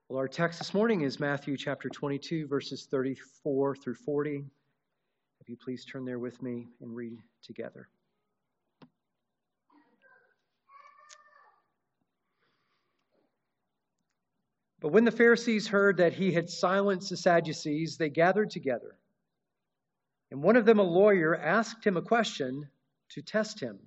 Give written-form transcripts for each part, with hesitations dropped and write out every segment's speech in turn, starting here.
Well, our text this morning is Matthew chapter 22, verses 34 through 40. If you please turn there with me and read together. But when the Pharisees heard that he had silenced the Sadducees, they gathered together. And one of them, a lawyer, asked him a question to test him.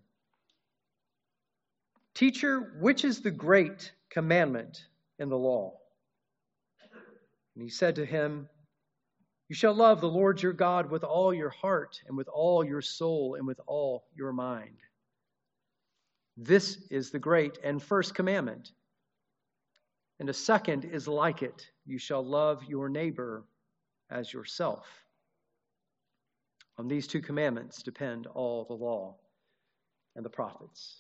"Teacher, which is the great commandment in the law?" And he said to him, "You shall love the Lord your God with all your heart and with all your soul and with all your mind. This is the great and first commandment. And a second is like it. You shall love your neighbor as yourself. On these two commandments depend all the law and the prophets."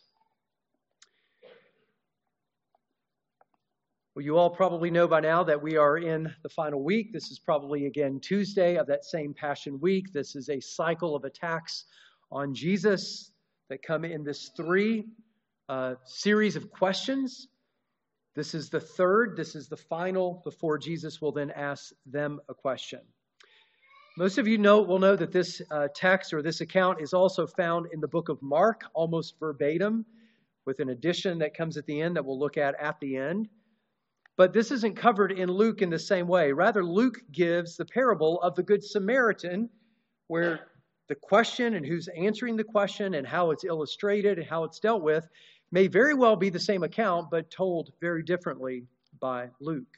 Well, you all probably know by now that we are in the final week. This is probably, again, Tuesday of that same Passion Week. This is a cycle of attacks on Jesus that come in this three series of questions. This is the third. This is the final before Jesus will then ask them a question. Most of you will know that this text or this account is also found in the book of Mark, almost verbatim, with an addition that comes at the end that we'll look at the end. But this isn't covered in Luke in the same way. Rather, Luke gives the parable of the Good Samaritan, where the question and who's answering the question and how it's illustrated and how it's dealt with may very well be the same account, but told very differently by Luke.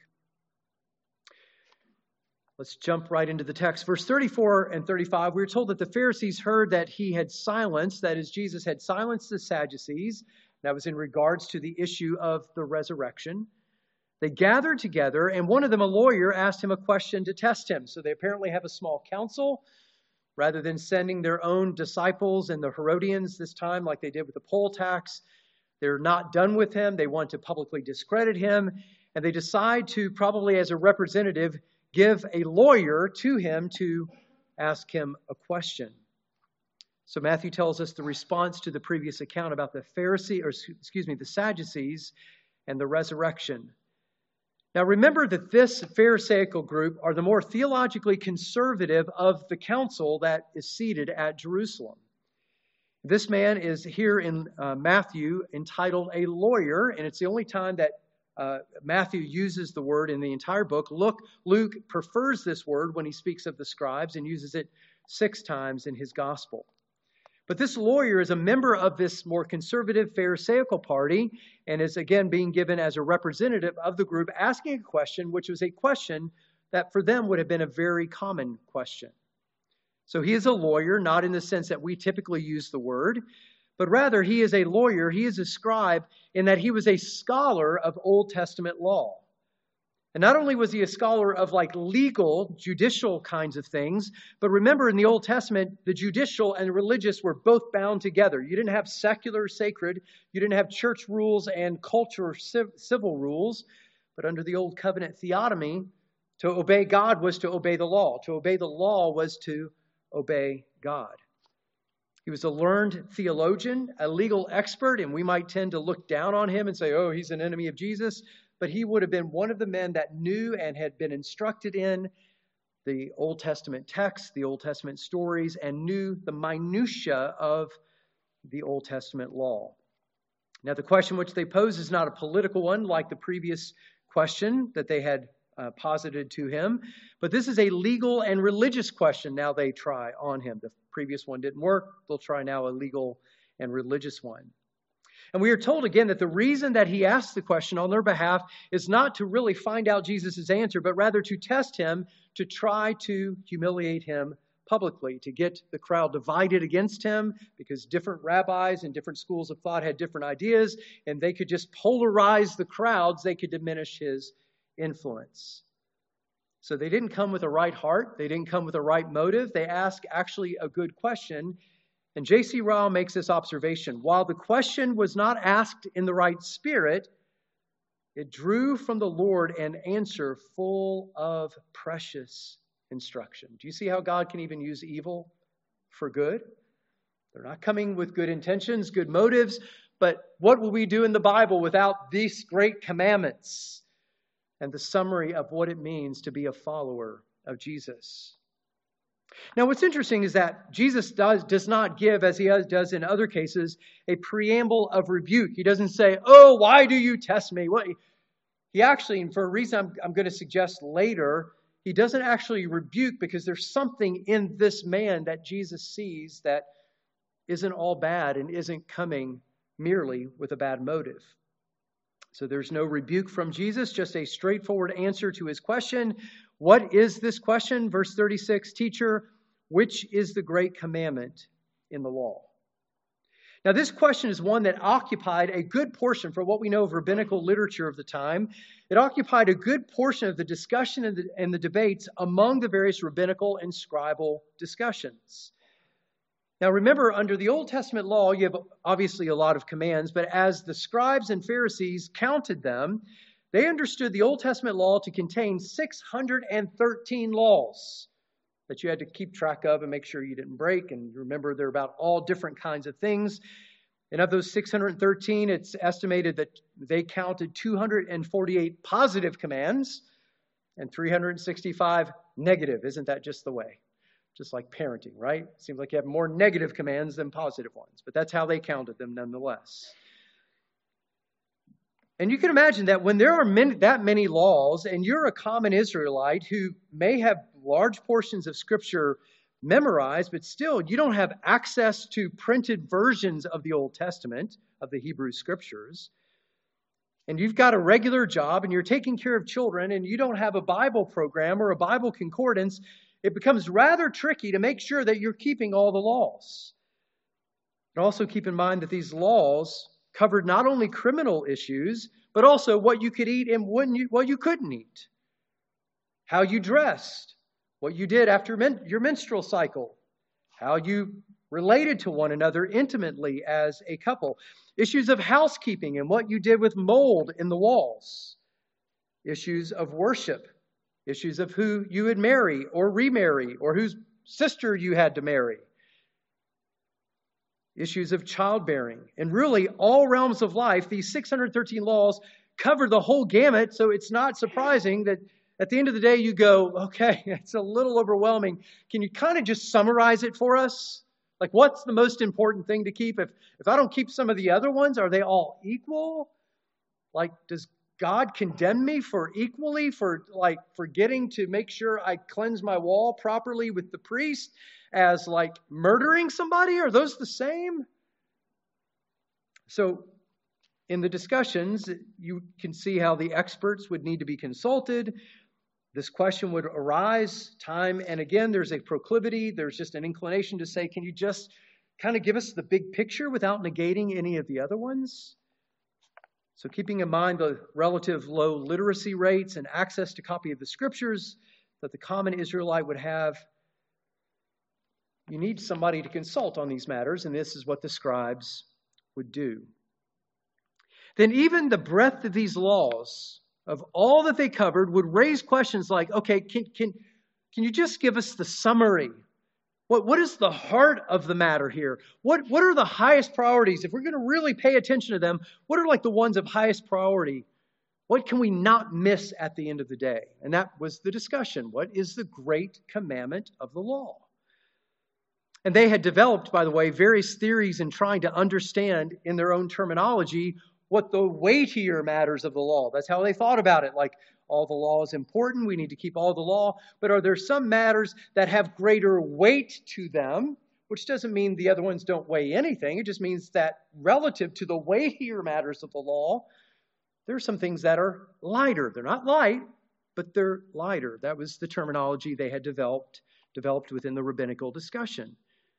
Let's jump right into the text. Verse 34 and 35, we're told that the Pharisees heard that he had silenced, that is, Jesus had silenced the Sadducees. That was in regards to the issue of the resurrection. They gathered together, and one of them, a lawyer, asked him a question to test him. So they apparently have a small council. Rather than sending their own disciples and the Herodians this time, like they did with the poll tax, they're not done with him. They want to publicly discredit him. And they decide to, probably as a representative, give a lawyer to him to ask him a question. So Matthew tells us the response to the previous account about the the Sadducees and the resurrection. Now remember that this Pharisaical group are the more theologically conservative of the council that is seated at Jerusalem. This man is here in Matthew entitled a lawyer, and it's the only time that Matthew uses the word in the entire book. Luke prefers this word when he speaks of the scribes and uses it 6 times in his gospel. But this lawyer is a member of this more conservative Pharisaical party and is again being given as a representative of the group asking a question, which was a question that for them would have been a very common question. So he is a lawyer, not in the sense that we typically use the word, but rather he is a lawyer, he is a scribe in that he was a scholar of Old Testament law. And not only was he a scholar of legal, judicial kinds of things, but remember in the Old Testament, the judicial and the religious were both bound together. You didn't have secular, sacred, you didn't have church rules and culture, civil rules, but under the Old Covenant theonomy, to obey God was to obey the law. To obey the law was to obey God. He was a learned theologian, a legal expert, and we might tend to look down on him and say, oh, he's an enemy of Jesus. But he would have been one of the men that knew and had been instructed in the Old Testament texts, the Old Testament stories, and knew the minutiae of the Old Testament law. Now, the question which they pose is not a political one like the previous question that they had posited to him, but this is a legal and religious question now they try on him. The previous one didn't work. They'll try now a legal and religious one. And we are told again that the reason that he asked the question on their behalf is not to really find out Jesus' answer, but rather to test him, to try to humiliate him publicly, to get the crowd divided against him, because different rabbis and different schools of thought had different ideas, and they could just polarize the crowds. They could diminish his influence. So they didn't come with a right heart. They didn't come with a right motive. They asked actually a good question. And J.C. Ryle makes this observation. While the question was not asked in the right spirit, it drew from the Lord an answer full of precious instruction. Do you see how God can even use evil for good? They're not coming with good intentions, good motives, but what will we do in the Bible without these great commandments? and the summary of what it means to be a follower of Jesus. Now, what's interesting is that Jesus does not give, as he does in other cases, a preamble of rebuke. He doesn't say, "Oh, why do you test me?" What he actually, and for a reason I'm going to suggest later, he doesn't actually rebuke, because there's something in this man that Jesus sees that isn't all bad and isn't coming merely with a bad motive. So there's no rebuke from Jesus, just a straightforward answer to his question. What is this question? Verse 36, "Teacher, which is the great commandment in the law?" Now, this question is one that occupied a good portion, for what we know of rabbinical literature of the time. It occupied a good portion of the discussion and the debates among the various rabbinical and scribal discussions. Now, remember, under the Old Testament law, you have obviously a lot of commands, but as the scribes and Pharisees counted them, they understood the Old Testament law to contain 613 laws that you had to keep track of and make sure you didn't break. And remember, they're about all different kinds of things. And of those 613, it's estimated that they counted 248 positive commands and 365 negative. Isn't that just the way? Just like parenting, right? Seems like you have more negative commands than positive ones, but that's how they counted them nonetheless. And you can imagine that when there are that many laws, and you're a common Israelite who may have large portions of Scripture memorized, but still you don't have access to printed versions of the Old Testament, of the Hebrew Scriptures, and you've got a regular job and you're taking care of children and you don't have a Bible program or a Bible concordance, it becomes rather tricky to make sure that you're keeping all the laws. And also keep in mind that these laws covered not only criminal issues, but also what you could eat and what you couldn't eat, how you dressed, what you did after your menstrual cycle, how you related to one another intimately as a couple, issues of housekeeping and what you did with mold in the walls, issues of worship, issues of who you would marry or remarry or whose sister you had to marry, issues of childbearing, and really all realms of life. These 613 laws cover the whole gamut, so it's not surprising that at the end of the day you go, okay, it's a little overwhelming. Can you kind of just summarize it for us? Like, what's the most important thing to keep? If I don't keep some of the other ones, are they all equal? Like, does God condemn me for forgetting to make sure I cleanse my wall properly with the priest as like murdering somebody? Are those the same? So in the discussions, you can see how the experts would need to be consulted. This question would arise time and again. There's a proclivity. There's just an inclination to say, can you just kind of give us the big picture without negating any of the other ones? So keeping in mind the relative low literacy rates and access to copy of the Scriptures that the common Israelite would have, you need somebody to consult on these matters, and this is what the scribes would do. Then even the breadth of these laws, of all that they covered, would raise questions like, okay, can you just give us the summary? What is the heart of the matter here? What are the highest priorities? If we're going to really pay attention to them, what are like the ones of highest priority? What can we not miss at the end of the day? And that was the discussion. What is the great commandment of the law? And they had developed, by the way, various theories in trying to understand in their own terminology what the weightier matters of the law. That's how they thought about it. Like, all the law is important. We need to keep all the law. But are there some matters that have greater weight to them? Which doesn't mean the other ones don't weigh anything. It just means that relative to the weightier matters of the law, there are some things that are lighter. They're not light, but they're lighter. That was the terminology they had developed within the rabbinical discussion.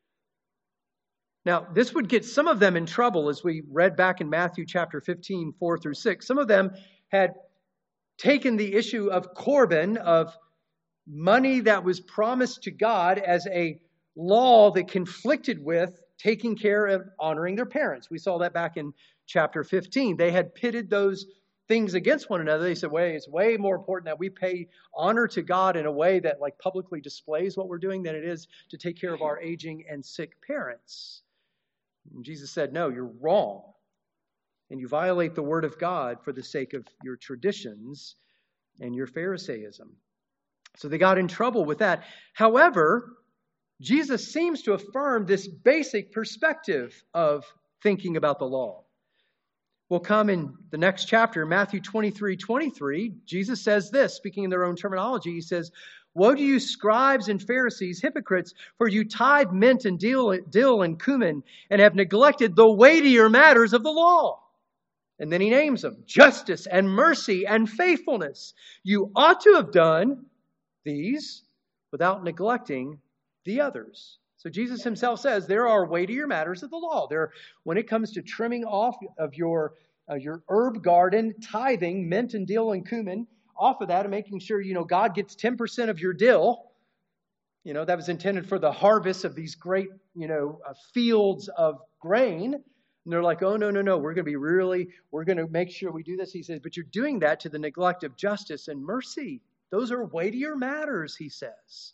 Now, this would get some of them in trouble, as we read back in Matthew chapter 15, 4 through 6. Some of them had taken the issue of Corban, of money that was promised to God, as a law that conflicted with taking care of honoring their parents. We saw that back in chapter 15. They had pitted those things against one another. They said, it's way more important that we pay honor to God in a way that like publicly displays what we're doing than it is to take care of our aging and sick parents. And Jesus said, no, you're wrong. And you violate the word of God for the sake of your traditions. and your Pharisaism. So they got in trouble with that. However, Jesus seems to affirm this basic perspective of thinking about the law. We'll come in the next chapter, Matthew 23:23. Jesus says this, speaking in their own terminology. He says, "Woe to you, scribes and Pharisees, hypocrites, for you tithe mint and dill and cumin, and have neglected the weightier matters of the law." And then he names them: justice and mercy and faithfulness. You ought to have done these without neglecting the others. So Jesus himself says there are weightier matters of the law. When it comes to trimming off of your herb garden, tithing mint and dill and cumin off of that, and making sure God gets 10% of your dill. That was intended for the harvest of these great fields of grain. And they're like, oh, no, we're going to make sure we do this. He says, but you're doing that to the neglect of justice and mercy. Those are weightier matters, he says.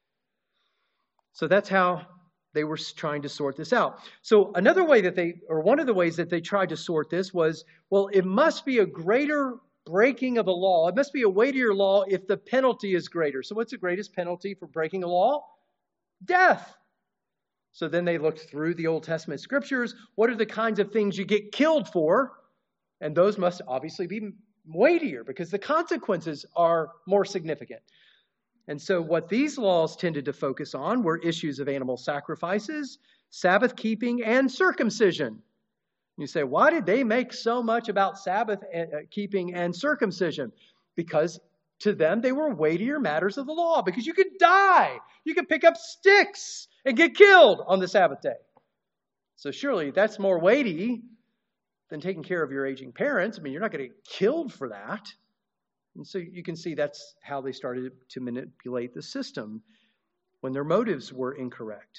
So that's how they were trying to sort this out. So another way one of the ways that they tried to sort this was, well, it must be a greater breaking of a law. It must be a weightier law if the penalty is greater. So what's the greatest penalty for breaking a law? Death. So then they looked through the Old Testament scriptures. What are the kinds of things you get killed for? And those must obviously be weightier because the consequences are more significant. And so what these laws tended to focus on were issues of animal sacrifices, Sabbath keeping, and circumcision. You say, why did they make so much about Sabbath keeping and circumcision? Because to them, they were weightier matters of the law. Because you could die. You could pick up sticks and get killed on the Sabbath day. So surely that's more weighty than taking care of your aging parents. I mean, you're not going to get killed for that. And so you can see that's how they started to manipulate the system when their motives were incorrect.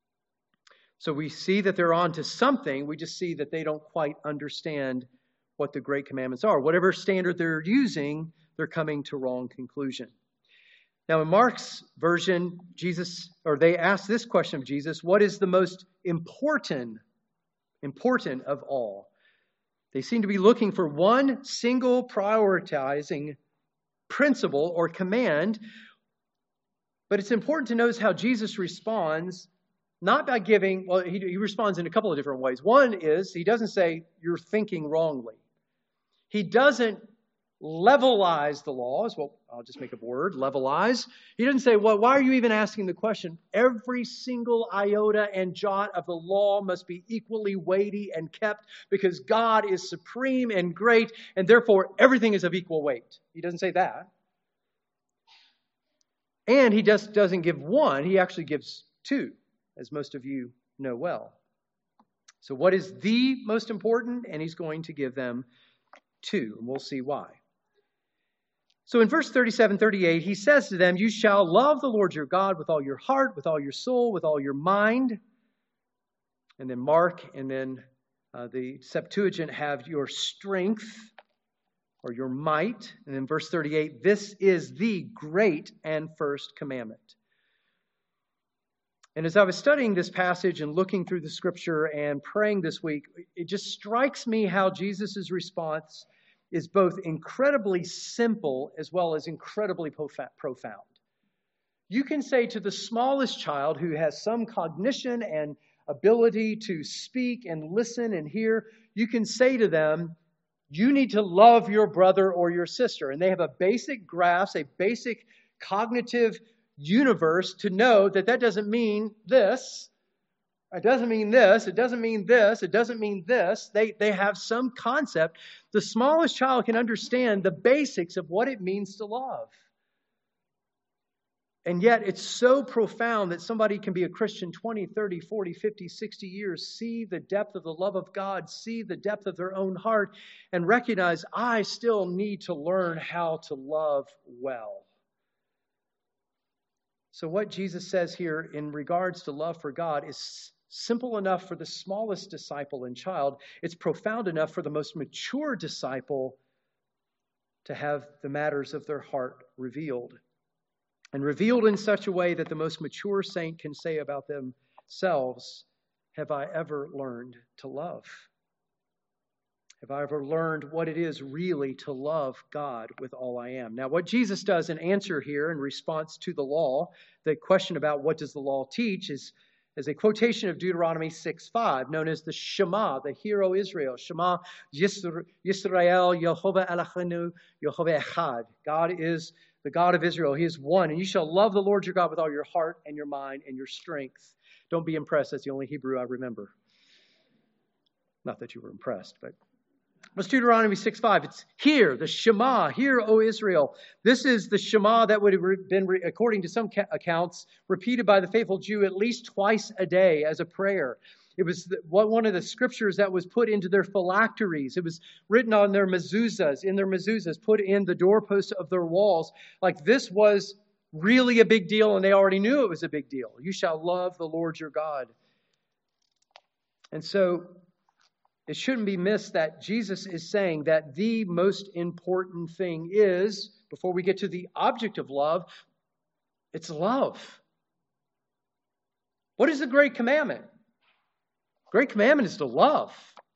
So we see that they're on to something. We just see that they don't quite understand what the great commandments are. Whatever standard they're using, they're coming to wrong conclusion. Now in Mark's version, they asked this question of Jesus: what is the most important of all? They seem to be looking for one single prioritizing principle or command. But it's important to notice how Jesus responds, not by giving, he responds in a couple of different ways. One is, he doesn't say, you're thinking wrongly. He doesn't levelize the laws. Well, I'll just make a word, levelize. He doesn't say, well, why are you even asking the question? Every single iota and jot of the law must be equally weighty and kept because God is supreme and great, and therefore everything is of equal weight. He doesn't say that. And he just doesn't give one, he actually gives two, as most of you know well. So what is the most important? And he's going to give them two, and we'll see why. So in verse 37-38, he says to them, you shall love the Lord your God with all your heart, with all your soul, with all your mind. And then Mark and then the Septuagint have your strength or your might. And then verse 38, this is the great and first commandment. And as I was studying this passage and looking through the scripture and praying this week, it just strikes me how Jesus' response is both incredibly simple as well as incredibly profound. You can say to the smallest child who has some cognition and ability to speak and listen and hear, you can say to them, you need to love your brother or your sister. And they have a basic grasp, a basic cognitive universe to know that that doesn't mean this. It doesn't mean this. It doesn't mean this. It doesn't mean this. They have some concept. The smallest child can understand the basics of what it means to love. And yet it's so profound that somebody can be a Christian 20, 30, 40, 50, 60 years, see the depth of the love of God, see the depth of their own heart, and recognize, I still need to learn how to love well. So what Jesus says here in regards to love for God is simple enough for the smallest disciple and child. It's profound enough for the most mature disciple to have the matters of their heart revealed. And revealed in such a way that the most mature saint can say about themselves, have I ever learned to love? have I ever learned what it is really to love God with all I am? Now, what Jesus does in answer here in response to the law, the question about what does the law teach, is a quotation of Deuteronomy 6:5, known as the Shema, the Hear, O Israel. Shema Yisrael, Yehovah Eloheinu, Yehovah Echad. God is the God of Israel. He is one. And you shall love the Lord your God with all your heart and your mind and your strength. Don't be impressed. That's the only Hebrew I remember. Not that you were impressed, but it's Deuteronomy 6:5. It's hear, the Shema, hear, O Israel. This is the Shema that would have been, according to some accounts, repeated by the faithful Jew at least twice a day as a prayer. It was one of the scriptures that was put into their phylacteries. It was written on their mezuzahs, put in the doorposts of their walls. Like this was really a big deal, and they already knew it was a big deal. You shall love the Lord your God. And so it shouldn't be missed that Jesus is saying that the most important thing is, before we get to the object of love, it's love. What is the great commandment? The great commandment is to love.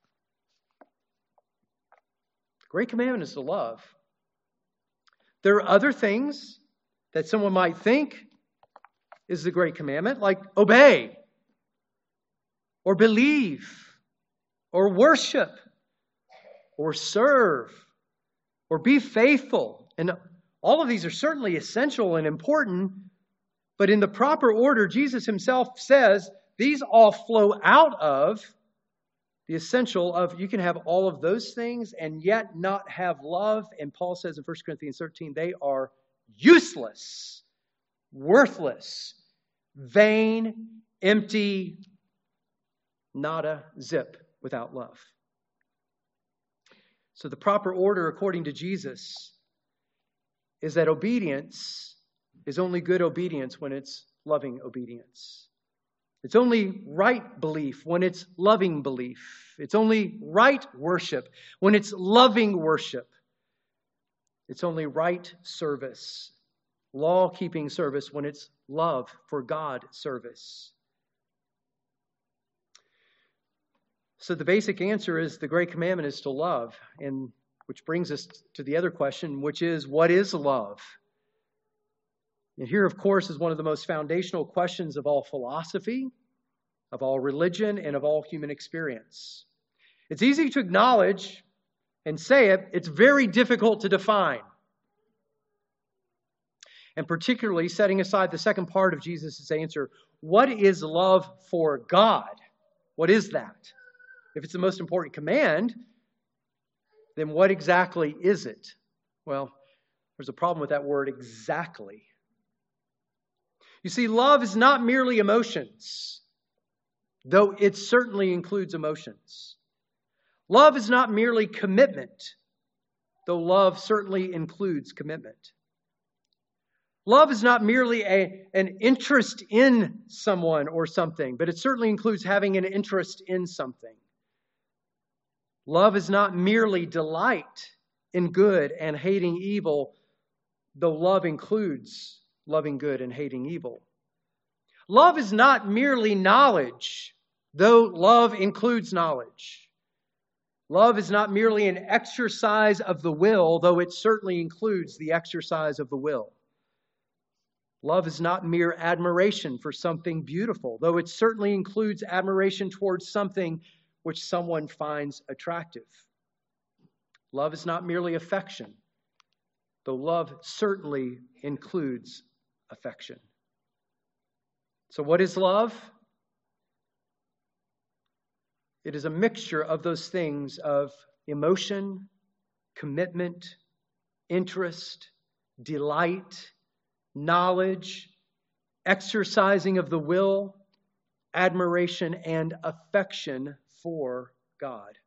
The great commandment is to love. There are other things that someone might think is the great commandment, like obey or believe, or worship, or serve, or be faithful. And all of these are certainly essential and important, but in the proper order, Jesus himself says these all flow out of the essential of you can have all of those things and yet not have love. And Paul says in 1 Corinthians 13, they are useless, worthless, vain, empty, nada, zip. Without love. So the proper order, according to Jesus, is that obedience is only good obedience when it's loving obedience. It's only right belief when it's loving belief. It's only right worship when it's loving worship. It's only right service, law-keeping service when it's love for God service. So the basic answer is the great commandment is to love, and which brings us to the other question, which is, what is love? And here, of course, is one of the most foundational questions of all philosophy, of all religion, and of all human experience. It's easy to acknowledge and say it. It's very difficult to define. And particularly, setting aside the second part of Jesus' answer, what is love for God? What is that? If it's the most important command, then what exactly is it? Well, there's a problem with that word, exactly. You see, love is not merely emotions, though it certainly includes emotions. Love is not merely commitment, though love certainly includes commitment. Love is not merely an interest in someone or something, but it certainly includes having an interest in something. Love is not merely delight in good and hating evil, though love includes loving good and hating evil. Love is not merely knowledge, though love includes knowledge. Love is not merely an exercise of the will, though it certainly includes the exercise of the will. Love is not mere admiration for something beautiful, though it certainly includes admiration towards something which someone finds attractive. Love is not merely affection, though love certainly includes affection. So what is love? It is a mixture of those things of emotion, commitment, interest, delight, knowledge, exercising of the will, admiration, and affection for God.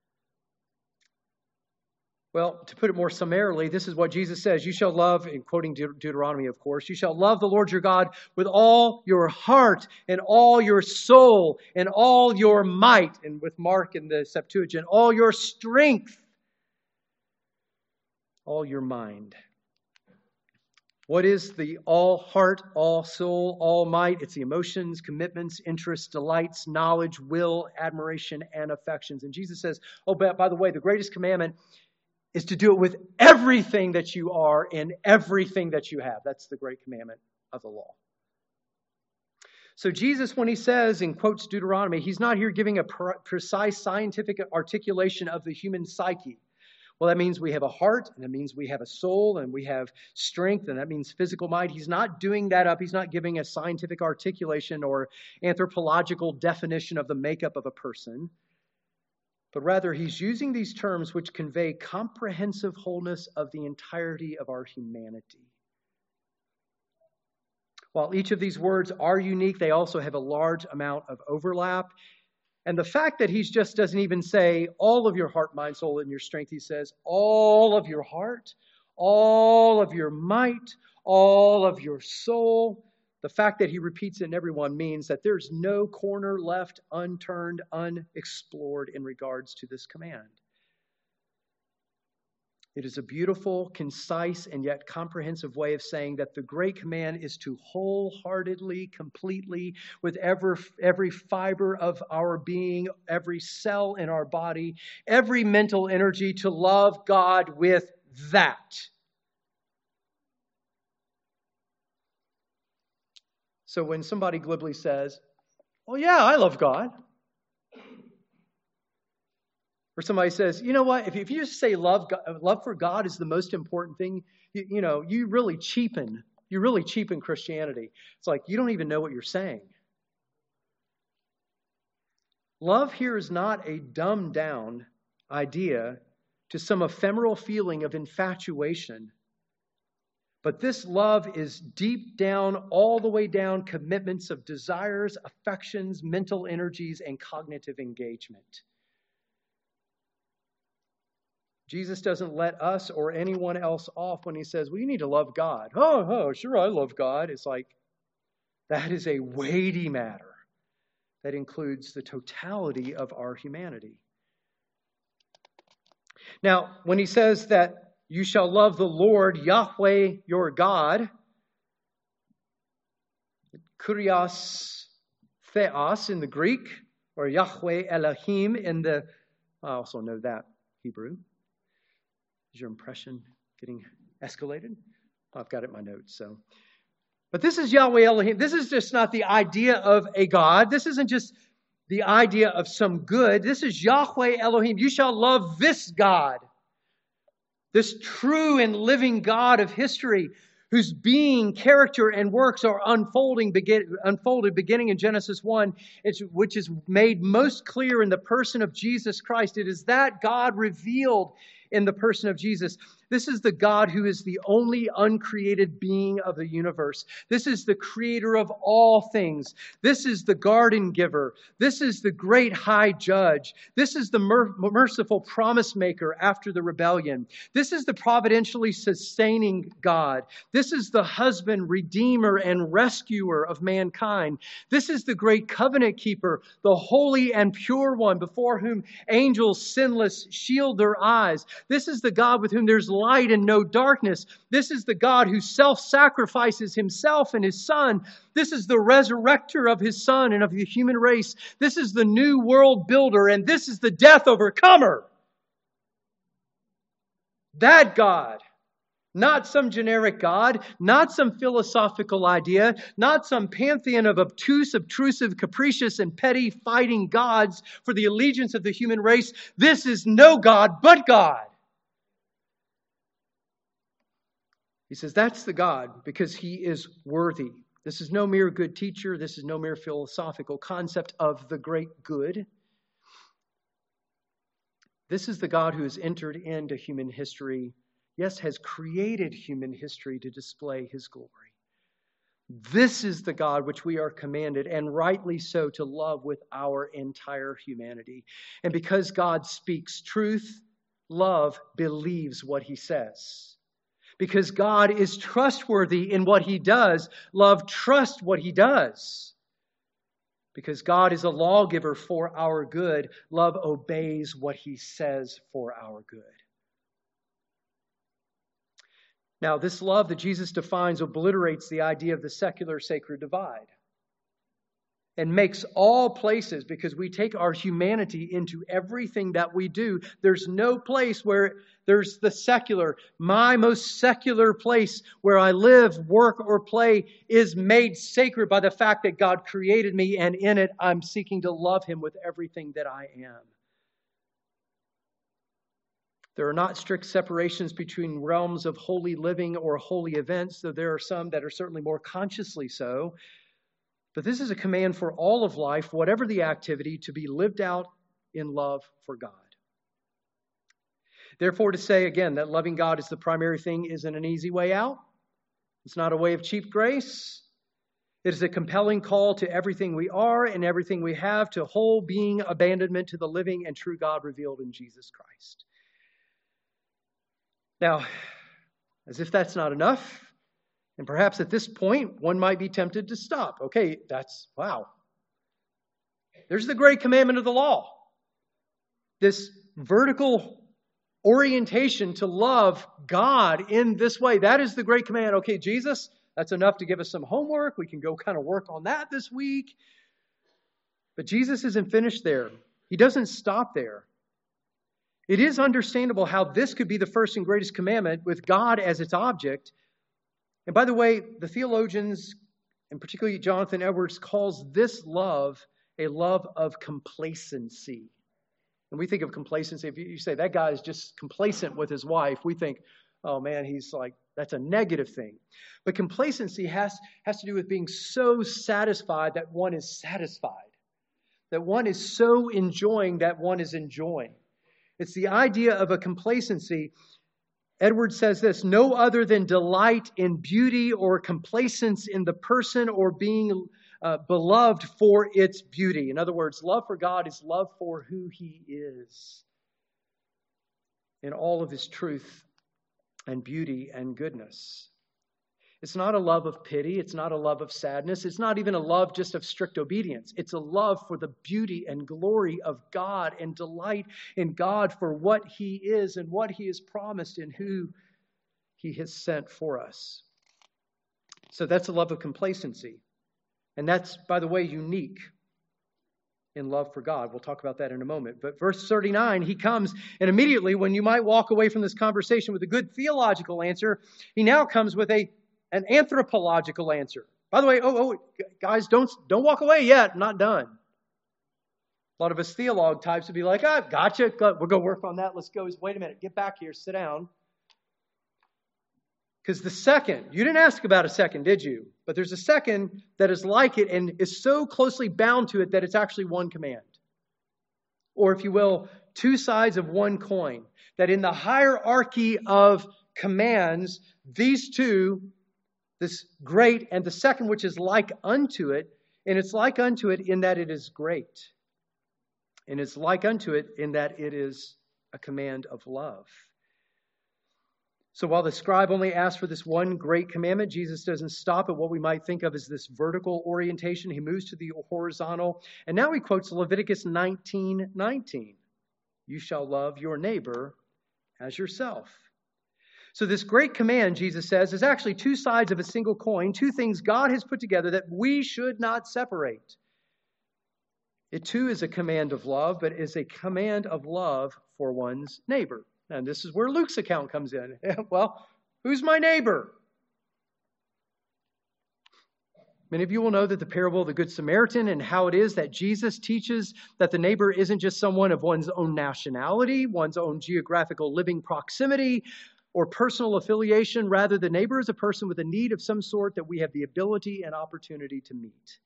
Well, to put it more summarily, this is what Jesus says. You shall love, in quoting Deuteronomy, of course, you shall love the Lord your God with all your heart and all your soul and all your might, and with Mark in the Septuagint, all your strength, all your mind. What is the all heart, all soul, all might? It's the emotions, commitments, interests, delights, knowledge, will, admiration, and affections. And Jesus says, oh, by the way, the greatest commandment is to do it with everything that you are and everything that you have. That's the great commandment of the law. So Jesus, when he says and quotes Deuteronomy, he's not here giving a precise scientific articulation of the human psyche. Well, that means we have a heart, and that means we have a soul, and we have strength, and that means physical might. He's not doing that up. He's not giving a scientific articulation or anthropological definition of the makeup of a person. But rather, he's using these terms which convey comprehensive wholeness of the entirety of our humanity. While each of these words are unique, they also have a large amount of overlap. And the fact that he just doesn't even say all of your heart, mind, soul, and your strength, he says all of your heart, all of your might, all of your soul. The fact that he repeats it in everyone means that there's no corner left unturned, unexplored in regards to this command. It is a beautiful, concise, and yet comprehensive way of saying that the great command is to wholeheartedly, completely, with every fiber of our being, every cell in our body, every mental energy, to love God with that. So when somebody glibly says, well, yeah, I love God. Or somebody says, you know what, if you just say love for God is the most important thing, you really cheapen Christianity. It's like you don't even know what you're saying. Love here is not a dumbed down idea to some ephemeral feeling of infatuation. But this love is deep down, all the way down, commitments of desires, affections, mental energies, and cognitive engagement. Jesus doesn't let us or anyone else off when he says, well, you need to love God. Oh, sure, I love God. It's like, that is a weighty matter that includes the totality of our humanity. Now, when he says that you shall love the Lord, Yahweh, your God, Kurios Theos in the Greek, or Yahweh Elohim in the, I also know that Hebrew. Is your impression getting escalated? I've got it in my notes. But this is Yahweh Elohim. This is just not the idea of a God. This isn't just the idea of some good. This is Yahweh Elohim. You shall love this God, this true and living God of history, whose being, character, and works are unfolded beginning in Genesis 1, which is made most clear in the person of Jesus Christ. It is that God revealed in the person of Jesus. This is the God who is the only uncreated being of the universe. This is the creator of all things. This is the garden giver. This is the great high judge. This is the merciful promise maker after the rebellion. This is the providentially sustaining God. This is the husband, redeemer, and rescuer of mankind. This is the great covenant keeper, the holy and pure one before whom angels sinless shield their eyes. This is the God with whom there's light and no darkness. This is the God who self-sacrifices himself and his Son. This is the resurrector of his Son and of the human race. This is the new world builder, and this is the death overcomer. That God, not some generic God, not some philosophical idea, not some pantheon of obtuse, obtrusive, capricious, and petty fighting gods for the allegiance of the human race. This is no God but God. He says that's the God because he is worthy. This is no mere good teacher. This is no mere philosophical concept of the great good. This is the God who has entered into human history, yes, has created human history to display his glory. This is the God which we are commanded, and rightly so, to love with our entire humanity. And because God speaks truth, love believes what he says. Because God is trustworthy in what he does, love trusts what he does. Because God is a lawgiver for our good, love obeys what he says for our good. Now, this love that Jesus defines obliterates the idea of the secular-sacred divide and makes all places, because we take our humanity into everything that we do. There's no place where there's the secular. My most secular place where I live, work, or play is made sacred by the fact that God created me, and in it I'm seeking to love Him with everything that I am. There are not strict separations between realms of holy living or holy events, though there are some that are certainly more consciously so. But this is a command for all of life, whatever the activity, to be lived out in love for God. Therefore, to say again that loving God is the primary thing isn't an easy way out. It's not a way of cheap grace. It is a compelling call to everything we are and everything we have, to whole being abandonment to the living and true God revealed in Jesus Christ. Now, as if that's not enough, and perhaps at this point, one might be tempted to stop. Okay, wow. There's the great commandment of the law. This vertical orientation to love God in this way. That is the great command. Okay, Jesus, that's enough to give us some homework. We can go kind of work on that this week. But Jesus isn't finished there. He doesn't stop there. It is understandable how this could be the first and greatest commandment with God as its object. And by the way, the theologians, and particularly Jonathan Edwards, calls this love a love of complacency. And we think of complacency, if you say that guy is just complacent with his wife, we think, oh man, he's like, that's a negative thing. But complacency has to do with being so satisfied that one is satisfied. That one is so enjoying that one is enjoying. It's the idea of a complacency. Edwards says this: no other than delight in beauty or complacence in the person or being beloved for its beauty. In other words, love for God is love for who He is in all of His truth and beauty and goodness. It's not a love of pity. It's not a love of sadness. It's not even a love just of strict obedience. It's a love for the beauty and glory of God and delight in God for what He is and what He has promised and who He has sent for us. So that's a love of complacency. And that's, by the way, unique in love for God. We'll talk about that in a moment. But verse 39, he comes, and immediately when you might walk away from this conversation with a good theological answer, he now comes with an anthropological answer. By the way, guys, don't walk away yet. I'm not done. A lot of us theologue types would be like, gotcha. We'll go work on that. Let's go. Wait a minute. Get back here. Sit down. Because the second, you didn't ask about a second, did you? But there's a second that is like it and is so closely bound to it that it's actually one command. Or if you will, two sides of one coin. That in the hierarchy of commands, these two, this great and the second which is like unto it, and it's like unto it in that it is great. And it's like unto it in that it is a command of love. So while the scribe only asked for this one great commandment, Jesus doesn't stop at what we might think of as this vertical orientation. He moves to the horizontal. And now he quotes Leviticus 19:19. You shall love your neighbor as yourself. So this great command, Jesus says, is actually two sides of a single coin, two things God has put together that we should not separate. It too is a command of love, but is a command of love for one's neighbor. And this is where Luke's account comes in. Well, who's my neighbor? Many of you will know that the parable of the Good Samaritan and how it is that Jesus teaches that the neighbor isn't just someone of one's own nationality, one's own geographical living proximity, or personal affiliation. Rather, the neighbor is a person with a need of some sort that we have the ability and opportunity to meet.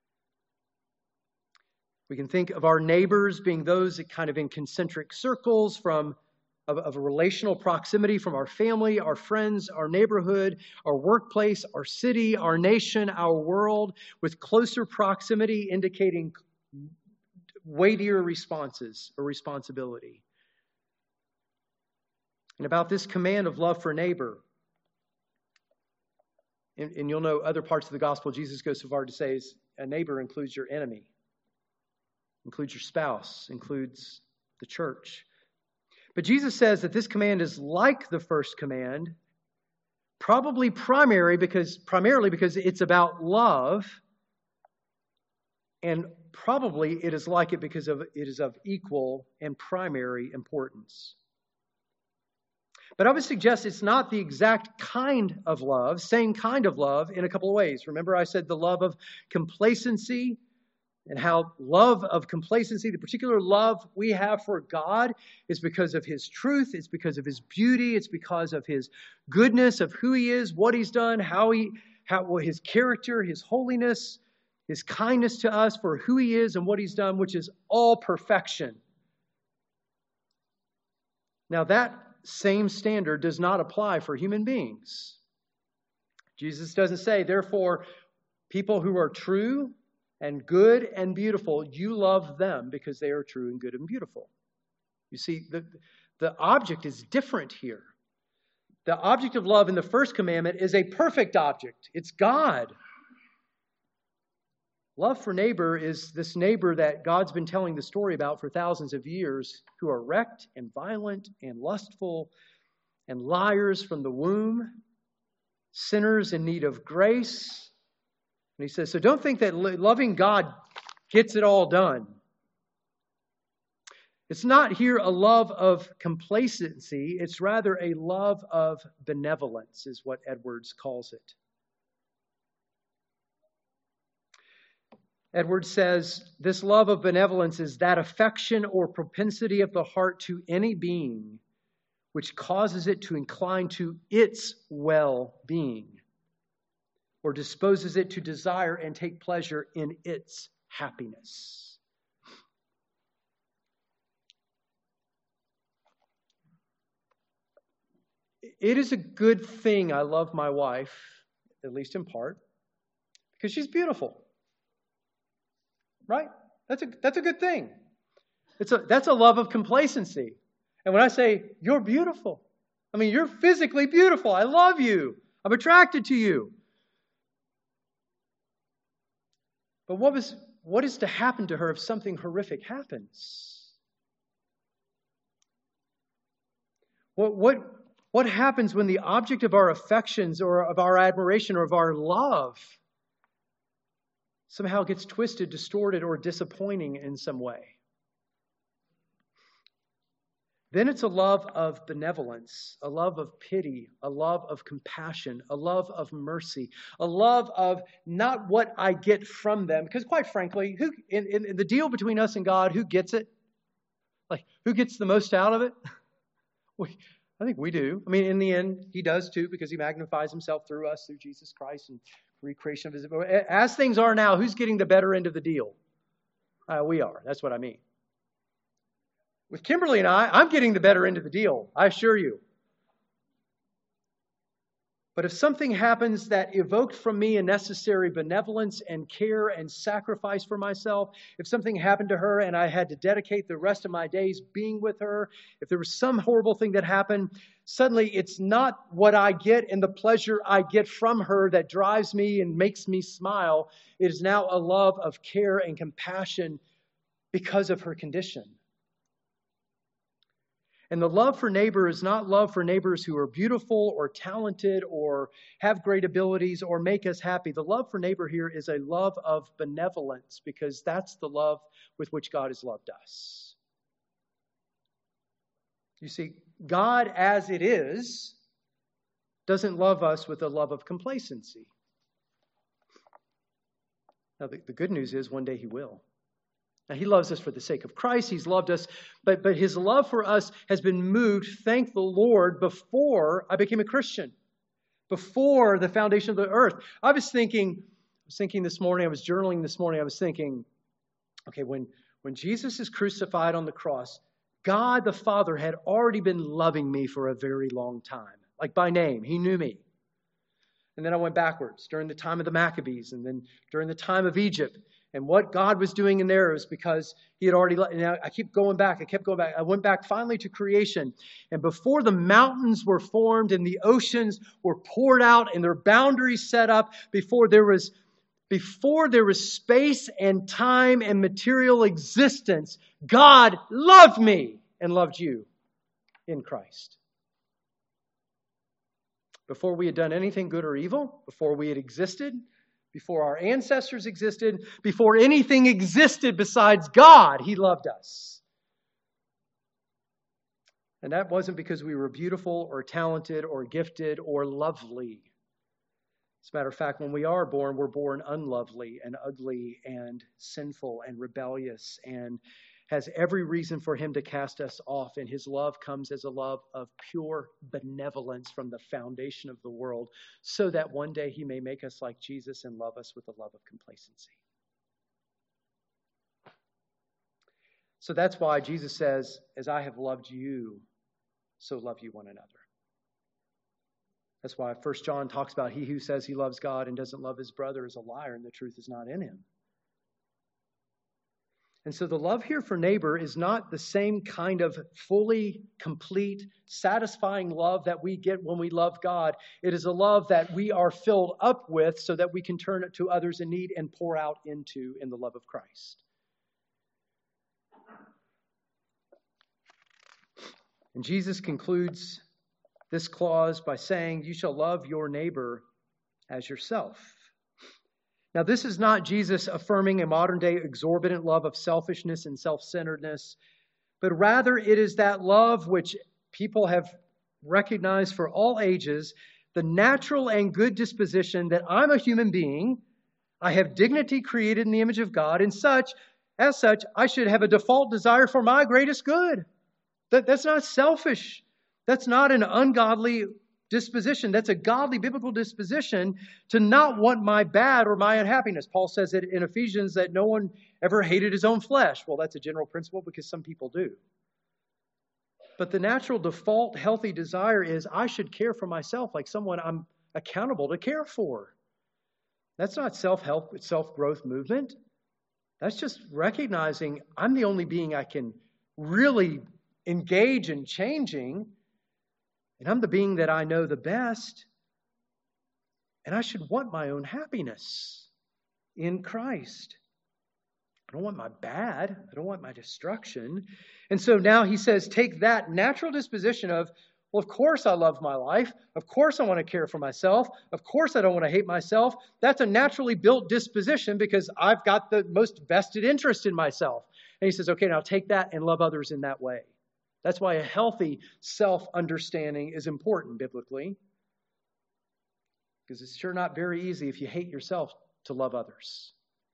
We can think of our neighbors being those that kind of in concentric circles of a relational proximity from our family, our friends, our neighborhood, our workplace, our city, our nation, our world, with closer proximity indicating weightier responses or responsibility. And about this command of love for neighbor, and you'll know other parts of the gospel, Jesus goes so far to say is a neighbor includes your enemy, includes your spouse, includes the church. But Jesus says that this command is like the first command, Probably primarily because it's about love, and probably it is like it because it is of equal and primary importance. But I would suggest it's not the exact kind of love, same kind of love in a couple of ways. Remember I said the love of complacency, and how love of complacency, the particular love we have for God, is because of His truth, it's because of His beauty, it's because of His goodness, of who He is, what He's done, how His character, His holiness, His kindness to us, for who He is and what He's done, which is all perfection. Now that same standard does not apply for human beings. Jesus doesn't say, therefore, people who are true and good and beautiful, you love them because they are true and good and beautiful. You see, the object is different here. The object of love in the first commandment is a perfect object. It's God. Love for neighbor is this neighbor that God's been telling the story about for thousands of years, who are wrecked and violent and lustful and liars from the womb, sinners in need of grace. And he says, so don't think that loving God gets it all done. It's not here a love of complacency. It's rather a love of benevolence, is what Edwards calls it. Edwards says, this love of benevolence is that affection or propensity of the heart to any being which causes it to incline to its well-being, or disposes it to desire and take pleasure in its happiness. It is a good thing I love my wife, at least in part, because she's beautiful. Right? That's a good thing. That's a love of complacency. And when I say, you're beautiful, I mean, you're physically beautiful. I love you. I'm attracted to you. But what is to happen to her if something horrific happens? What happens when the object of our affections or of our admiration or of our love somehow gets twisted, distorted, or disappointing in some way? Then it's a love of benevolence, a love of pity, a love of compassion, a love of mercy, a love of not what I get from them. Because quite frankly, in the deal between us and God, who gets it? Like, who gets the most out of it? I think we do. I mean, in the end, He does too, because He magnifies Himself through us, through Jesus Christ and recreation of His. As things are now, who's getting the better end of the deal? We are. That's what I mean. With Kimberly and I'm getting the better end of the deal, I assure you. But if something happens that evoked from me a necessary benevolence and care and sacrifice for myself, if something happened to her and I had to dedicate the rest of my days being with her, if there was some horrible thing that happened, suddenly it's not what I get and the pleasure I get from her that drives me and makes me smile. It is now a love of care and compassion because of her condition. And the love for neighbor is not love for neighbors who are beautiful or talented or have great abilities or make us happy. The love for neighbor here is a love of benevolence, because that's the love with which God has loved us. You see, God as it is doesn't love us with a love of complacency. Now, the good news is one day He will. Now, He loves us for the sake of Christ. He's loved us, but His love for us has been moved, thank the Lord, before I became a Christian, before the foundation of the earth. I was thinking this morning, I was journaling this morning, I was thinking, okay, when Jesus is crucified on the cross, God the Father had already been loving me for a very long time, like by name. He knew me. And then I went backwards during the time of the Maccabees and then during the time of Egypt. And what God was doing in there was because He had already let. And I keep going back. I kept going back. I went back finally to creation. And before the mountains were formed and the oceans were poured out and their boundaries set up, before there was space and time and material existence, God loved me and loved you in Christ. Before we had done anything good or evil, before we had existed, before our ancestors existed, before anything existed besides God, He loved us. And that wasn't because we were beautiful or talented or gifted or lovely. As a matter of fact, when we are born, we're born unlovely and ugly and sinful and rebellious and has every reason for Him to cast us off. And His love comes as a love of pure benevolence from the foundation of the world, so that one day He may make us like Jesus and love us with a love of complacency. So that's why Jesus says, as I have loved you, so love you one another. That's why 1 John talks about he who says he loves God and doesn't love his brother is a liar, and the truth is not in him. And so the love here for neighbor is not the same kind of fully, complete, satisfying love that we get when we love God. It is a love that we are filled up with so that we can turn it to others in need and pour out into in the love of Christ. And Jesus concludes this clause by saying, you shall love your neighbor as yourself. Now, this is not Jesus affirming a modern-day exorbitant love of selfishness and self-centeredness, but rather it is that love which people have recognized for all ages, the natural and good disposition that I'm a human being, I have dignity created in the image of God, and as such, I should have a default desire for my greatest good. That's not selfish. That's not an ungodly disposition. That's a godly biblical disposition to not want my bad or my unhappiness. Paul says it in Ephesians that no one ever hated his own flesh. Well, that's a general principle because some people do. But the natural default healthy desire is I should care for myself like someone I'm accountable to care for. That's not self-help, self-growth movement. That's just recognizing I'm the only being I can really engage in changing. And I'm the being that I know the best. And I should want my own happiness in Christ. I don't want my bad. I don't want my destruction. And so now he says, take that natural disposition of, well, of course I love my life. Of course I want to care for myself. Of course I don't want to hate myself. That's a naturally built disposition because I've got the most vested interest in myself. And he says, okay, now take that and love others in that way. That's why a healthy self-understanding is important biblically. Because it's sure not very easy if you hate yourself to love others.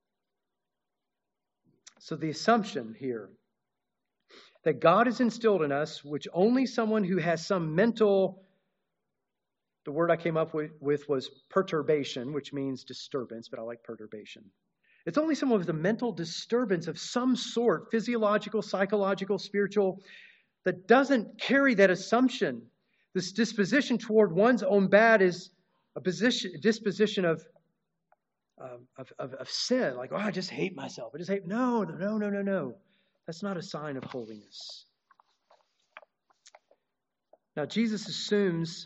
So the assumption here that God has instilled in us, which only someone who has some mental, the word I came up with was perturbation, which means disturbance, but I like perturbation. It's only someone with a mental disturbance of some sort, physiological, psychological, spiritual, that doesn't carry that assumption. This disposition toward one's own bad is a disposition of sin. Like, oh, I just hate myself. I just hate. No. That's not a sign of holiness. Now, Jesus assumes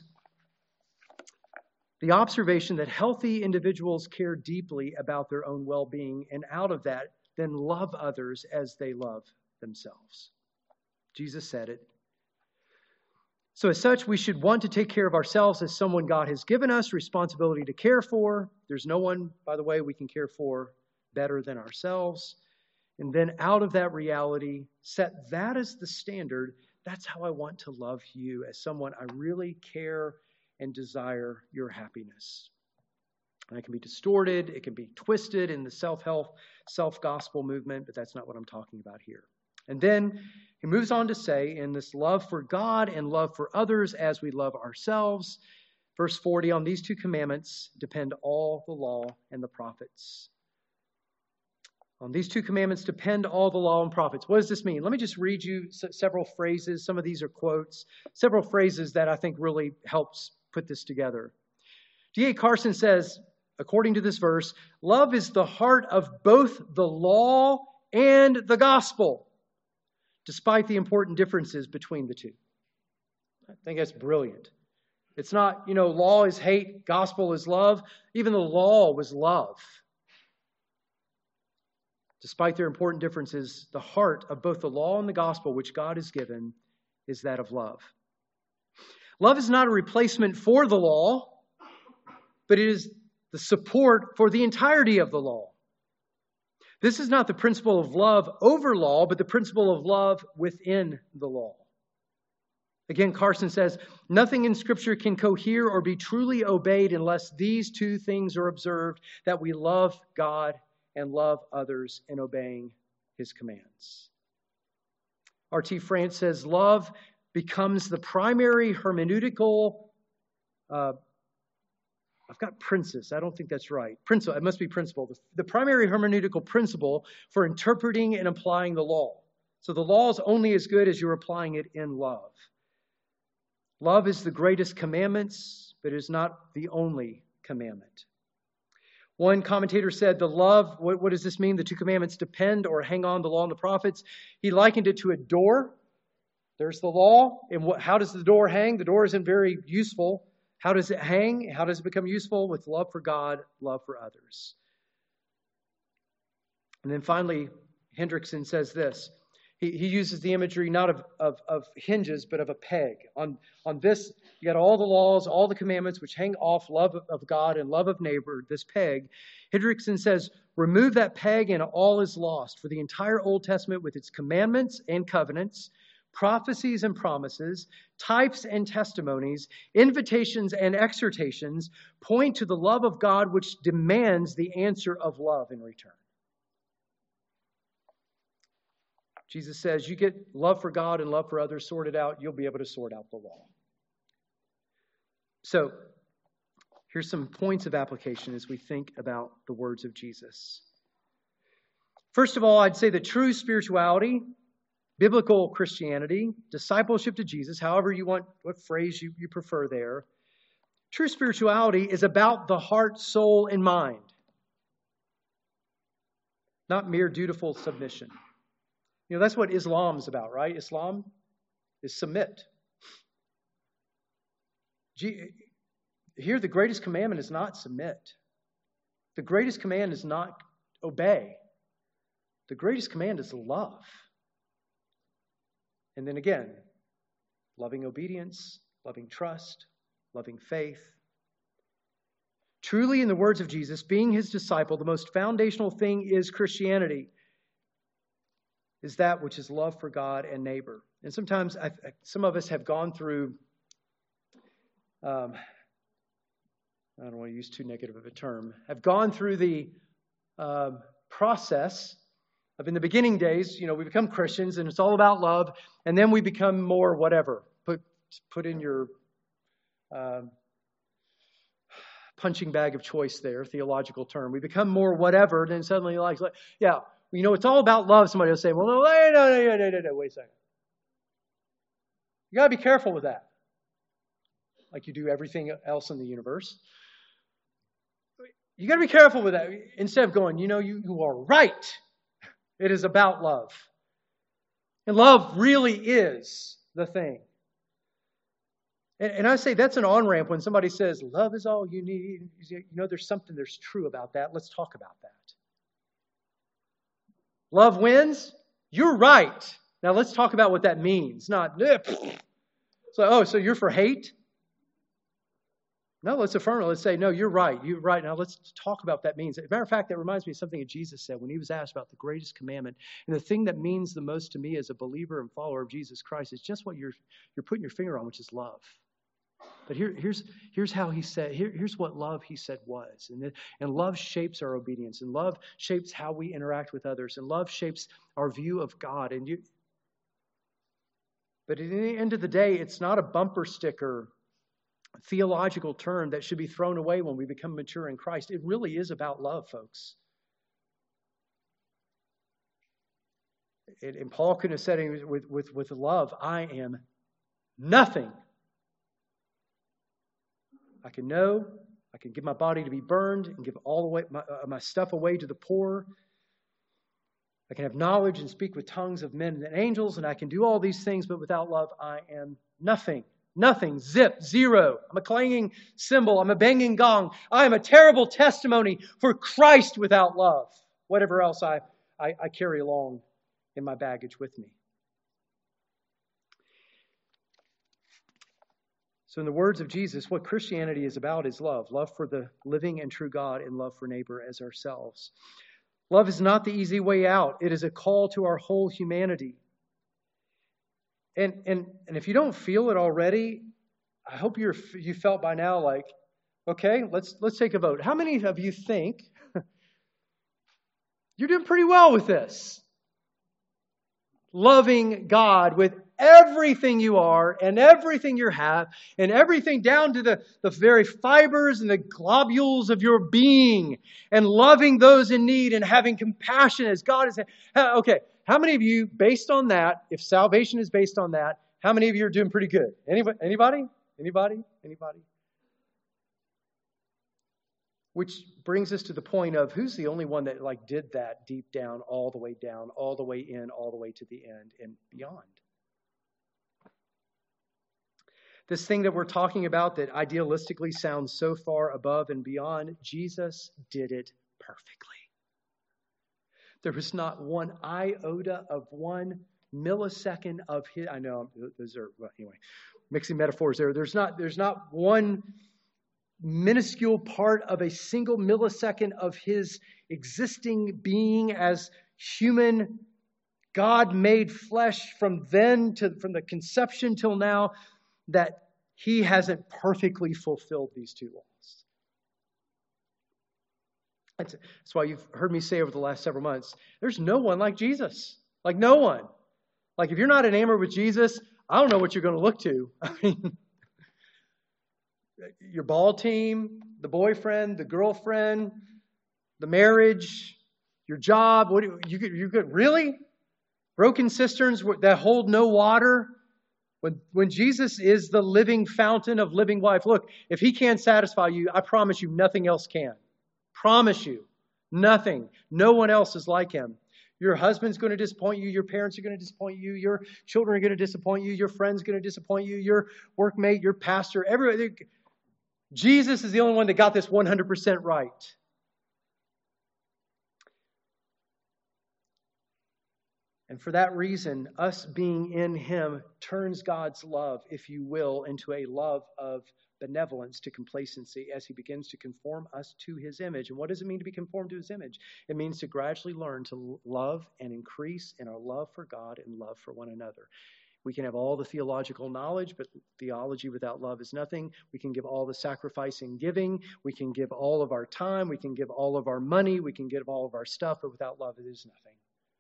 the observation that healthy individuals care deeply about their own well-being, and out of that, then love others as they love themselves. Jesus said it. So as such, we should want to take care of ourselves as someone God has given us responsibility to care for. There's no one, by the way, we can care for better than ourselves. And then out of that reality, set that as the standard. That's how I want to love you, as someone I really care and desire your happiness. And it can be distorted, it can be twisted in the self-help, self-gospel movement, but that's not what I'm talking about here. And then he moves on to say, in this love for God and love for others as we love ourselves, verse 40, on these two commandments depend all the law and the prophets. On these two commandments depend all the law and prophets. What does this mean? Let me just read you several phrases. Some of these are quotes. Several phrases that I think really helps put this together. D.A. Carson says, according to this verse, love is the heart of both the law and the gospel, despite the important differences between the two. I think that's brilliant. It's not, law is hate, gospel is love. Even the law was love. Despite their important differences, the heart of both the law and the gospel which God has given is that of love. Love is not a replacement for the law, but it is the support for the entirety of the law. This is not the principle of love over law, but the principle of love within the law. Again, Carson says, nothing in Scripture can cohere or be truly obeyed unless these two things are observed, that we love God and love others in obeying His commands. R.T. France says, love becomes the primary hermeneutical, I've got princess, I don't think that's right. Principle, it must be principle. The primary hermeneutical principle for interpreting and applying the law. So the law is only as good as you're applying it in love. Love is the greatest commandments, but it is not the only commandment. One commentator said, the love, what does this mean? The two commandments depend or hang on the law and the prophets. He likened it to a door. There's the law. And how does the door hang? The door isn't very useful. How does it hang? How does it become useful? With love for God, love for others. And then finally, Hendrickson says this. He uses the imagery not of hinges, but of a peg. On this, you got all the laws, all the commandments which hang off love of God and love of neighbor, this peg. Hendrickson says, remove that peg and all is lost. For the entire Old Testament with its commandments and covenants, prophecies and promises, types and testimonies, invitations and exhortations point to the love of God which demands the answer of love in return. Jesus says, you get love for God and love for others sorted out, you'll be able to sort out the law. So, here's some points of application as we think about the words of Jesus. First of all, I'd say that true spirituality, biblical Christianity, discipleship to Jesus, however you want, what phrase you prefer there, true spirituality is about the heart, soul, and mind, not mere dutiful submission. You know, that's what Islam's about, right? Islam is submit. Here, the greatest commandment is not submit. The greatest command is not obey. The greatest command is love. And then again, loving obedience, loving trust, loving faith. Truly, in the words of Jesus, being His disciple, the most foundational thing is Christianity. Is that which is love for God and neighbor. And sometimes some of us have gone through, I don't want to use too negative of a term, have gone through the process of in the beginning days, we become Christians and it's all about love, and then we become more whatever. Put in your punching bag of choice there, theological term. We become more whatever, then suddenly yeah. It's all about love. Somebody will say, well, no, wait a second. You got to be careful with that. Like you do everything else in the universe. You got to be careful with that. Instead of going, you are right. It is about love. And love really is the thing. And I say that's an on-ramp when somebody says, love is all you need. There's something that's true about that. Let's talk about that. Love wins? You're right. Now let's talk about what that means. Not, so you're for hate? No, let's affirm it. Let's say, no, you're right. You're right. Now let's talk about what that means. As a matter of fact, that reminds me of something that Jesus said when He was asked about the greatest commandment. And the thing that means the most to me as a believer and follower of Jesus Christ is just what you're putting your finger on, which is love. But here's how He said, here's what love He said was. And love shapes our obedience. And love shapes how we interact with others. And love shapes our view of God. But at the end of the day, it's not a bumper sticker theological term that should be thrown away when we become mature in Christ. It really is about love, folks. And Paul could have said with love, I am nothing. I can give my body to be burned and give all away my stuff away to the poor. I can have knowledge and speak with tongues of men and angels, and I can do all these things, but without love, I am nothing. Nothing. Zip. Zero. I'm a clanging cymbal. I'm a banging gong. I am a terrible testimony for Christ without love. Whatever else I carry along in my baggage with me. So in the words of Jesus, what Christianity is about is love. Love for the living and true God and love for neighbor as ourselves. Love is not the easy way out. It is a call to our whole humanity. And if you don't feel it already, I hope you felt by now like, okay, let's take a vote. How many of you think you're doing pretty well with this? Loving God with everything you are and everything you have and everything down to the very fibers and the globules of your being and loving those in need and having compassion as God is. Okay, how many of you, based on that, if salvation is based on that, how many of you are doing pretty good? Anybody? Which brings us to the point of who's the only one that did that deep down, all the way in, all the way to the end and beyond. This thing that we're talking about that idealistically sounds so far above and beyond, Jesus did it perfectly. There was not one iota of 1 millisecond of his, I know those are, well, anyway, mixing metaphors there. There's not one minuscule part of a single millisecond of his existing being as human, God made flesh from the conception till now, that he hasn't perfectly fulfilled these two laws. That's why you've heard me say over the last several months, there's no one like Jesus. Like no one. Like if you're not enamored with Jesus, I don't know what you're going to look to. I mean, your ball team, the boyfriend, the girlfriend, the marriage, your job. What you could really? Broken cisterns that hold no water. When Jesus is the living fountain of living life, look, if he can't satisfy you, I promise you nothing else can. Promise you. Nothing. No one else is like him. Your husband's going to disappoint you. Your parents are going to disappoint you. Your children are going to disappoint you. Your friend's going to disappoint you. Your workmate, your pastor, everybody. Jesus is the only one that got this 100% right. And for that reason, us being in him turns God's love, if you will, into a love of benevolence to complacency as he begins to conform us to his image. And what does it mean to be conformed to his image? It means to gradually learn to love and increase in our love for God and love for one another. We can have all the theological knowledge, but theology without love is nothing. We can give all the sacrifice and giving. We can give all of our time. We can give all of our money. We can give all of our stuff, but without love, it is nothing.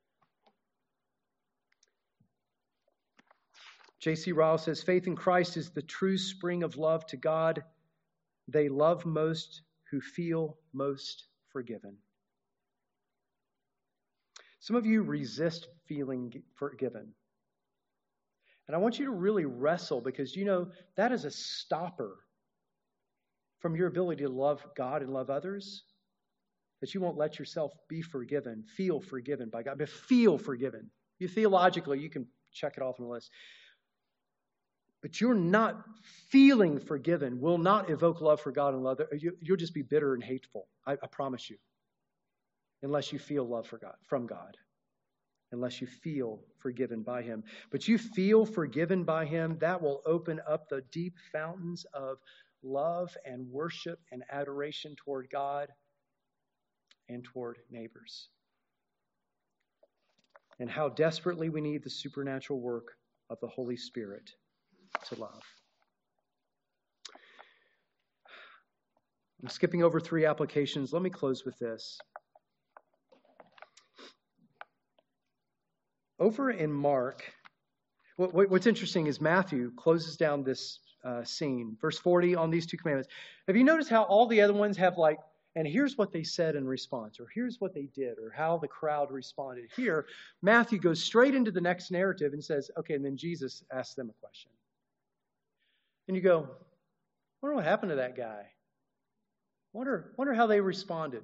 J.C. Ryle says, faith in Christ is the true spring of love to God. They love most who feel most forgiven. Some of you resist feeling forgiven. And I want you to really wrestle because, that is a stopper from your ability to love God and love others. That you won't let yourself be forgiven, feel forgiven by God, but feel forgiven. Theologically, you can check it off on the list. But you're not feeling forgiven will not evoke love for God and love. You'll just be bitter and hateful. I promise you. Unless you feel love for God, from God. Unless you feel forgiven by him. But you feel forgiven by him, that will open up the deep fountains of love and worship and adoration toward God and toward neighbors. And how desperately we need the supernatural work of the Holy Spirit to love. I'm skipping over 3 applications. Let me close with this. Over in Mark, what's interesting is Matthew closes down this scene. Verse 40 on these 2 commandments. Have you noticed how all the other ones have and here's what they said in response, or here's what they did, or how the crowd responded. Here, Matthew goes straight into the next narrative and says, okay, and then Jesus asks them a question. And you go, I wonder what happened to that guy. Wonder how they responded.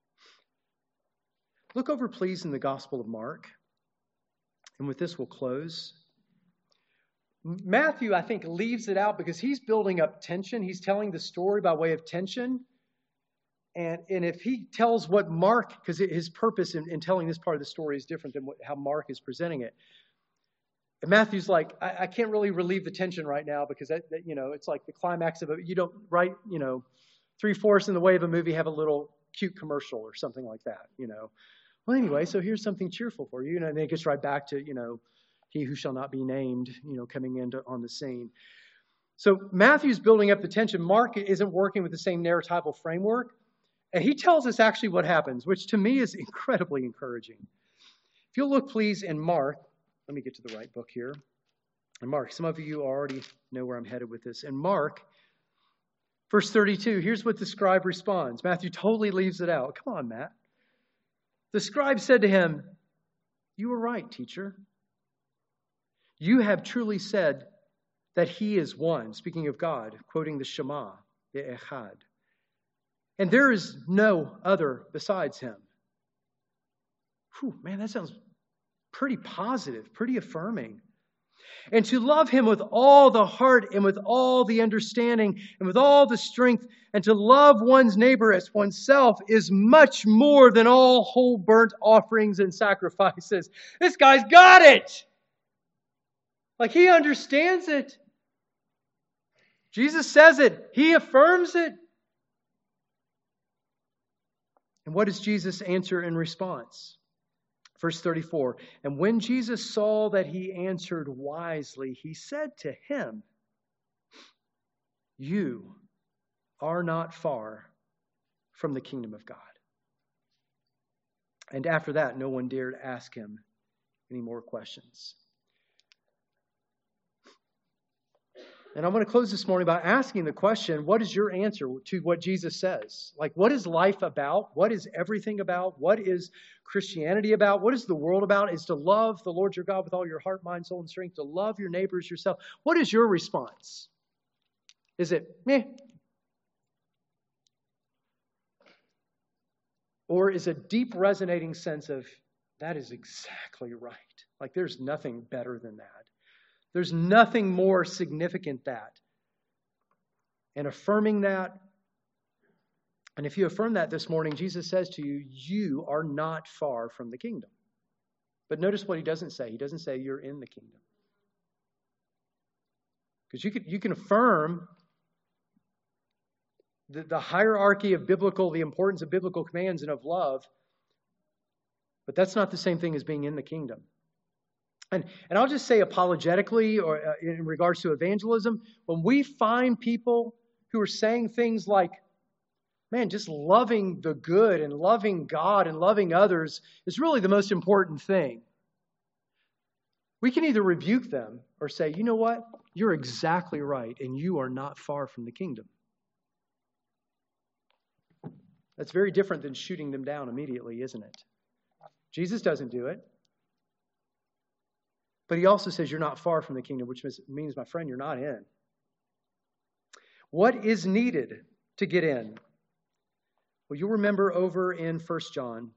Look over, please, in the Gospel of Mark. And with this, we'll close. Matthew, I think, leaves it out because he's building up tension. He's telling the story by way of tension. And if he tells what Mark, because his purpose in telling this part of the story is different than how Mark is presenting it. And Matthew's like, I can't really relieve the tension right now because it's like the climax of it. You don't write, 3/4 in the way of a movie have a little cute commercial or something like that, Well, anyway, so here's something cheerful for you. And then it gets right back to, he who shall not be named, coming on the scene. So Matthew's building up the tension. Mark isn't working with the same narratival framework. And he tells us actually what happens, which to me is incredibly encouraging. If you'll look, please, in Mark. Let me get to the right book here. In Mark, some of you already know where I'm headed with this. In Mark, verse 32, here's what the scribe responds. Matthew totally leaves it out. Come on, Matt. The scribe said to him, "You are right, teacher. You have truly said that he is one," speaking of God, quoting the Shema, the Echad. "And there is no other besides him." Whew, man, that sounds pretty positive, pretty affirming. "And to love him with all the heart and with all the understanding and with all the strength, and to love one's neighbor as oneself is much more than all whole burnt offerings and sacrifices." This guy's got it. Like, he understands it. Jesus says it. He affirms it. And what does Jesus answer in response? Verse 34, "And when Jesus saw that he answered wisely, he said to him, 'You are not far from the kingdom of God.' And after that, no one dared ask him any more questions." And I'm going to close this morning by asking the question, what is your answer to what Jesus says? Like, what is life about? What is everything about? What is Christianity about? What is the world about? Is to love the Lord your God with all your heart, mind, soul, and strength, to love your neighbors yourself. What is your response? Is it, meh? Or is a deep resonating sense of, that is exactly right. Like, there's nothing better than that. There's nothing more significant than that. And affirming that, and if you affirm that this morning, Jesus says to you, you are not far from the kingdom. But notice what he doesn't say. He doesn't say you're in the kingdom. Because you can affirm the hierarchy of the importance of biblical commands and of love, but that's not the same thing as being in the kingdom. And I'll just say apologetically, or in regards to evangelism, when we find people who are saying things like, man, just loving the good and loving God and loving others is really the most important thing, we can either rebuke them or say, you know what? You're exactly right, and you are not far from the kingdom. That's very different than shooting them down immediately, isn't it? Jesus doesn't do it. But he also says you're not far from the kingdom, which means, my friend, you're not in. What is needed to get in? Well, you'll remember over in 1 John,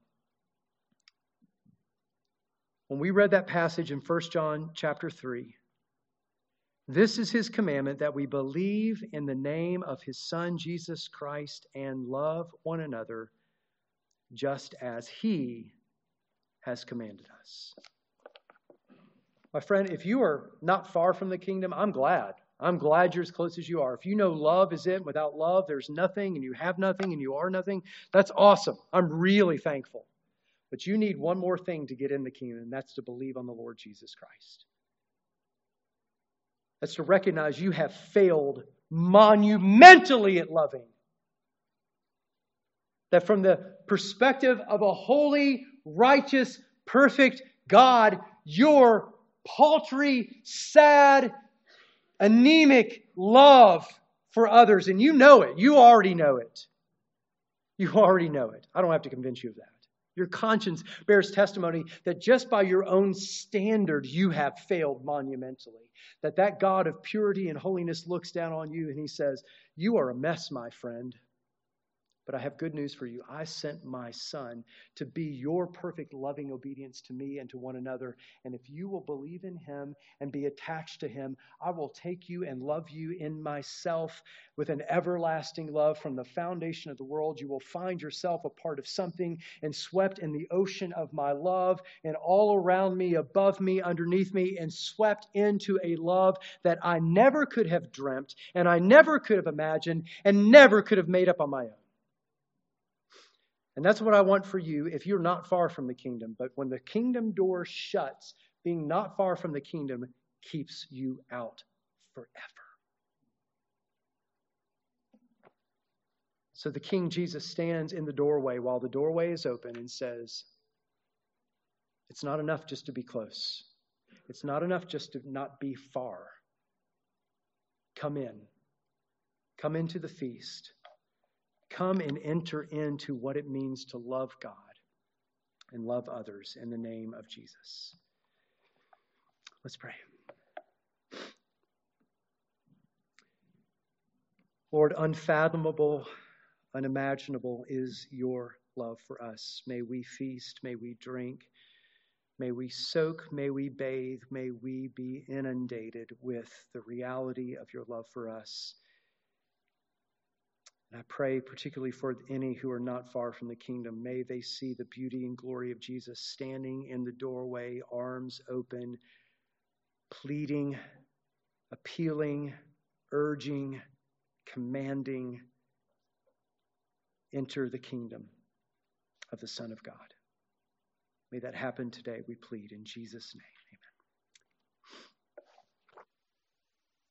when we read that passage in 1 John chapter 3, this is his commandment, that we believe in the name of his Son, Jesus Christ, and love one another just as he has commanded us. My friend, if you are not far from the kingdom, I'm glad. I'm glad you're as close as you are. If you know love is it, without love, there's nothing, and you have nothing, and you are nothing, that's awesome. I'm really thankful. But you need one more thing to get in the kingdom, and that's to believe on the Lord Jesus Christ. That's to recognize you have failed monumentally at loving. That from the perspective of a holy, righteous, perfect God, you're paltry, sad, anemic love for others. And you know it. You already know it. You already know it. I don't have to convince you of that. Your conscience bears testimony that just by your own standard, you have failed monumentally. That God of purity and holiness looks down on you and he says, you are a mess, my friend, But I have good news for you. I sent my Son to be your perfect loving obedience to me and to one another. And if you will believe in him and be attached to him, I will take you and love you in myself with an everlasting love from the foundation of the world. You will find yourself a part of something and swept in the ocean of my love, and all around me, above me, underneath me, and swept into a love that I never could have dreamt, and I never could have imagined, and never could have made up on my own. And that's what I want for you if you're not far from the kingdom. But when the kingdom door shuts, being not far from the kingdom keeps you out forever. So the King Jesus stands in the doorway while the doorway is open and says, it's not enough just to be close. It's not enough just to not be far. Come in. Come into the feast. Come and enter into what it means to love God and love others in the name of Jesus. Let's pray. Lord, unfathomable, unimaginable is your love for us. May we feast, may we drink, may we soak, may we bathe, may we be inundated with the reality of your love for us. And I pray particularly for any who are not far from the kingdom. May they see the beauty and glory of Jesus standing in the doorway, arms open, pleading, appealing, urging, commanding, enter the kingdom of the Son of God. May that happen today, we plead in Jesus' name.